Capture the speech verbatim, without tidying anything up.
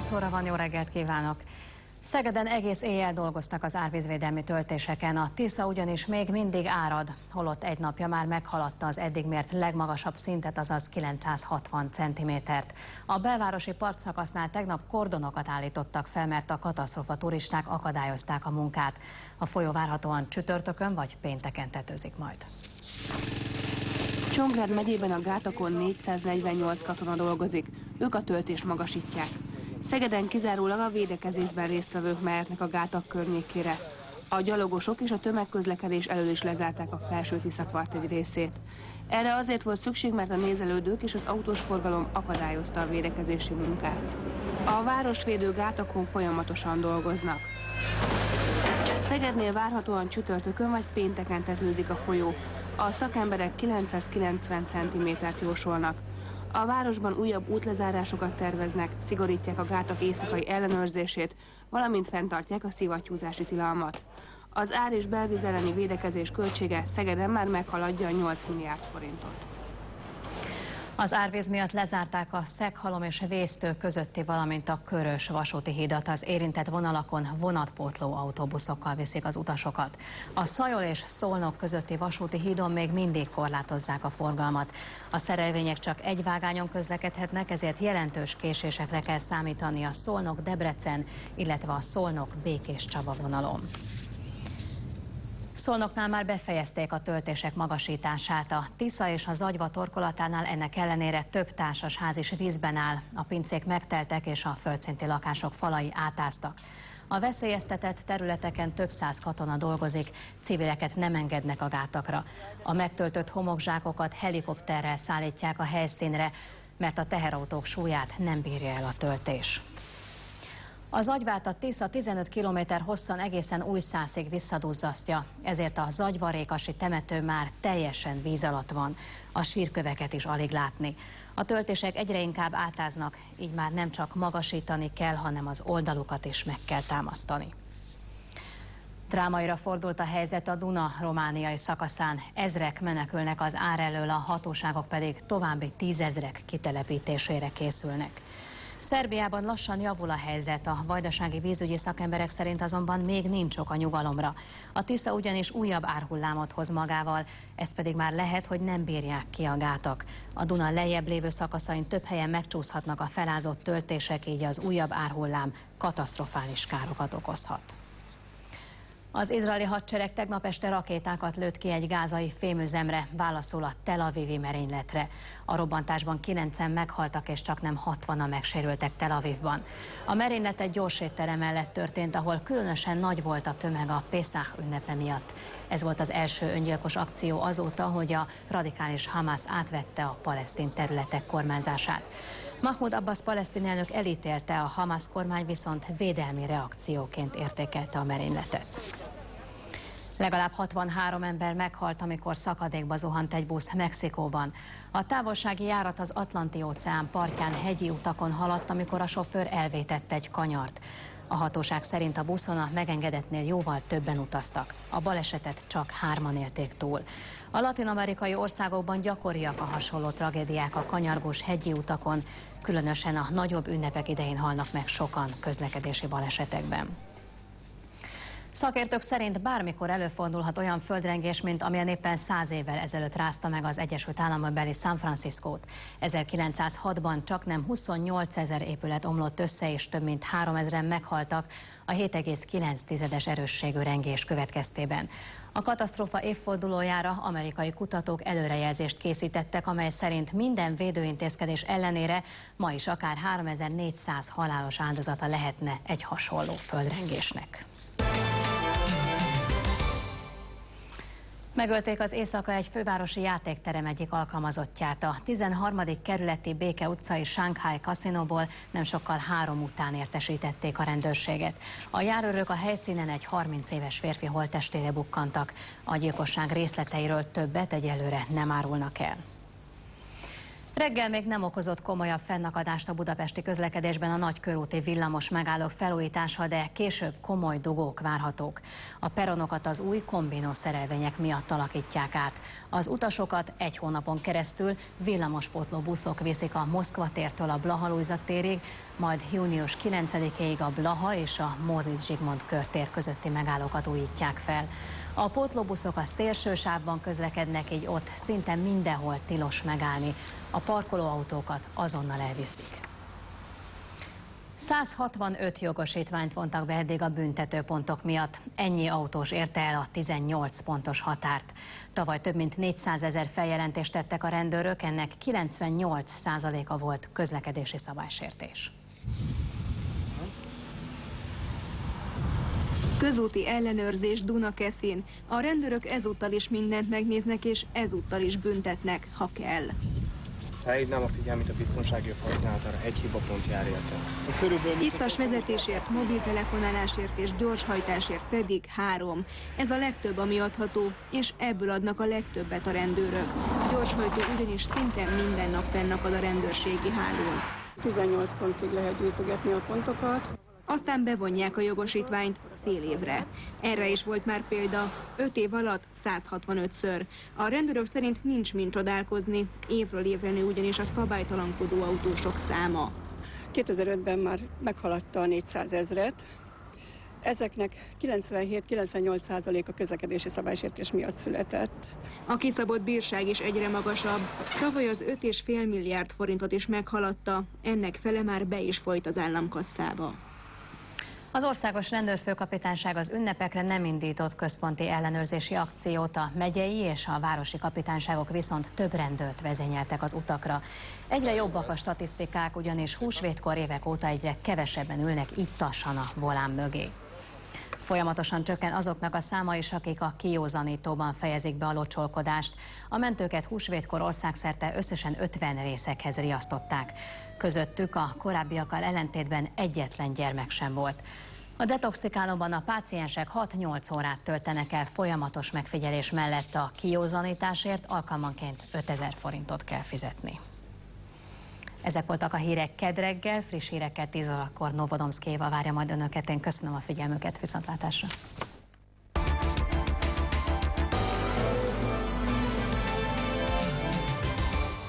nyolc óra van, jó reggelt kívánok! Szegeden egész éjjel dolgoztak az árvízvédelmi töltéseken, a Tisza ugyanis még mindig árad, holott egy napja már meghaladta az eddig mért legmagasabb szintet, azaz kilencszázhatvan centimétert. A belvárosi partszakasznál tegnap kordonokat állítottak fel, mert a katasztrófa turisták akadályozták a munkát. A folyó várhatóan csütörtökön vagy pénteken tetőzik majd. Csongrád megyében a gátakon négyszáznegyvennyolc katona dolgozik, ők a töltést magasítják. Szegeden kizárólag a védekezésben résztvevők mehetnek a gátak környékére. A gyalogosok és a tömegközlekedés elől is lezárták a Felső-Tiszapart egy részét. Erre azért volt szükség, mert a nézelődők és az autós forgalom akadályozta a védekezési munkát. A városvédő gátakon folyamatosan dolgoznak. Szegednél várhatóan csütörtökön vagy pénteken tetőzik a folyó. A szakemberek kilencszázkilencven centimétert jósolnak. A városban újabb útlezárásokat terveznek, szigorítják a gátak éjszakai ellenőrzését, valamint fenntartják a szivattyúzási tilalmat. Az ár- és belvíz elleni védekezés költsége Szegeden már meghaladja a nyolc milliárd forintot. Az árvíz miatt lezárták a Szeghalom és Vésztő közötti, valamint a Körös vasúti hidat. Az érintett vonalakon vonatpótló autóbuszokkal viszik az utasokat. A Szajol és Szolnok közötti vasúti hídon még mindig korlátozzák a forgalmat. A szerelvények csak egy vágányon közlekedhetnek, ezért jelentős késésekre kell számítani a Szolnok-Debrecen, illetve a Szolnok-Békéscsaba vonalon. Szolnoknál már befejezték a töltések magasítását. A Tisza és a Zagyva torkolatánál ennek ellenére több társasház is vízben áll. A pincék megteltek és a földszinti lakások falai átáztak. A veszélyeztetett területeken több száz katona dolgozik, civileket nem engednek a gátakra. A megtöltött homokzsákokat helikopterrel szállítják a helyszínre, mert a teherautók súlyát nem bírja el a töltés. A Zagyvát a Tisza tizenöt kilométer hosszan egészen Újszászig visszaduzzasztja, ezért a zagyvarékasi temető már teljesen víz alatt van. A sírköveket is alig látni. A töltések egyre inkább átáznak, így már nem csak magasítani kell, hanem az oldalukat is meg kell támasztani. Drámaira fordult a helyzet a Duna romániai szakaszán. Ezrek menekülnek az ár elől, a hatóságok pedig további tízezrek kitelepítésére készülnek. Szerbiában lassan javul a helyzet, a vajdasági vízügyi szakemberek szerint azonban még nincs ok a nyugalomra. A Tisza ugyanis újabb árhullámot hoz magával, ez pedig már lehet, hogy nem bírják ki a gátak. A Duna lejjebb lévő szakaszain több helyen megcsúszhatnak a felázott töltések, így az újabb árhullám katasztrofális károkat okozhat. Az izraeli hadsereg tegnap este rakétákat lőtt ki egy gázai fémüzemre, válaszul a Tel Avivi merényletre. A robbantásban kilencen meghaltak és csaknem hatvanan megsérültek Tel Avivban. A merénylet egy gyors étterem mellett történt, ahol különösen nagy volt a tömeg a Pészach ünnepe miatt. Ez volt az első öngyilkos akció azóta, hogy a radikális Hamász átvette a palesztin területek kormányzását. Mahmoud Abbas palesztin elnök elítélte, a Hamász kormány viszont védelmi reakcióként értékelte a merényletet. Legalább hatvanhárom ember meghalt, amikor szakadékba zuhant egy busz Mexikóban. A távolsági járat az Atlanti-óceán partján hegyi utakon haladt, amikor a sofőr elvétett egy kanyart. A hatóság szerint a buszon a megengedetnél jóval többen utaztak. A balesetet csak hárman élték túl. A latin-amerikai országokban gyakoriak a hasonló tragédiák a kanyargós hegyi utakon, különösen a nagyobb ünnepek idején halnak meg sokan közlekedési balesetekben. Szakértők szerint bármikor előfordulhat olyan földrengés, mint amilyen éppen száz évvel ezelőtt rázta meg az Egyesült Államokbeli San Franciscót. ezerkilencszázhatban csaknem huszonnyolcezer épület omlott össze, és több mint háromezren meghaltak a hét egész kilenc tizedes erősségű rengés következtében. A katasztrófa évfordulójára amerikai kutatók előrejelzést készítettek, amely szerint minden védőintézkedés ellenére ma is akár háromezer-négyszáz halálos áldozata lehetne egy hasonló földrengésnek. Megölték az éjszaka egy fővárosi játékterem egyik alkalmazottját. A tizenharmadik kerületi Béke utcai Shanghai kaszinóból nem sokkal három után értesítették a rendőrséget. A járőrök a helyszínen egy harminc éves férfi holttestére bukkantak. A gyilkosság részleteiről többet egyelőre nem árulnak el. Reggel még nem okozott komolyabb fennakadást a budapesti közlekedésben a nagykörúti villamos megállók felújítása, de később komoly dugók várhatók. A peronokat az új kombinó szerelvények miatt alakítják át. Az utasokat egy hónapon keresztül villamospótló buszok viszik a Moszkva tértől a Blaha-Lujza térig, majd június kilencedikéig a Blaha és a Móricz Zsigmond körtér közötti megállókat újítják fel. A pótlóbuszok a szélső sávban közlekednek, így ott szinte mindenhol tilos megállni. A parkolóautókat azonnal elviszik. száz hatvanöt jogosítványt vontak be eddig a büntetőpontok miatt. Ennyi autós érte el a tizennyolc pontos határt. Tavaly több mint négyszázezer feljelentést tettek a rendőrök, ennek kilencvennyolc százaléka volt közlekedési szabálysértés. Közúti ellenőrzés Dunakeszin. A rendőrök ezúttal is mindent megnéznek, és ezúttal is büntetnek, ha kell. Felhívnám a figyelmet a biztonsági használatára, egy hibapont jár érte. Ittas vezetésért, mobiltelefonálásért és gyorshajtásért pedig három. Ez a legtöbb, ami adható, és ebből adnak a legtöbbet a rendőrök. Gyorshajtó ugyanis szinte minden nap fennakad a rendőrségi hálón. tizennyolc pontig lehet gyűjtögetni a pontokat. Aztán bevonják a jogosítványt fél évre. Erre is volt már példa, öt év alatt száz hatvanötször. A rendőrök szerint nincs mind csodálkozni, évről évre nő ugyanis a szabálytalankodó autósok száma. kétezer-ötben már meghaladta a négyszázezret. Ezeknek kilencvenhét-kilencvennyolc százalék a közlekedési szabálysértés miatt született. A kiszabott bírság is egyre magasabb. Tavaly az öt egész öt milliárd forintot is meghaladta, ennek fele már be is folyt az államkasszába. Az Országos Rendőrfőkapitányság az ünnepekre nem indított központi ellenőrzési akciót, a megyei és a városi kapitányságok viszont több rendőrt vezényeltek az utakra. Egyre jobbak a statisztikák, ugyanis húsvétkor évek óta egyre kevesebben ülnek ittasan a volán mögé. Folyamatosan csökken azoknak a száma is, akik a kijózanítóban fejezik be a locsolkodást. A mentőket húsvétkor országszerte összesen ötven részekhez riasztották. Közöttük a korábbiakkal ellentétben egyetlen gyermek sem volt. A detoxikálóban a páciensek hat-nyolc órát töltenek el folyamatos megfigyelés mellett, a kijózanításért alkalmanként ötezer forintot kell fizetni. Ezek voltak a hírek kedd reggel, friss hírekkel tíz órakor Novodomszki Éva várja majd önöket. Én köszönöm a figyelmüket, viszontlátásra!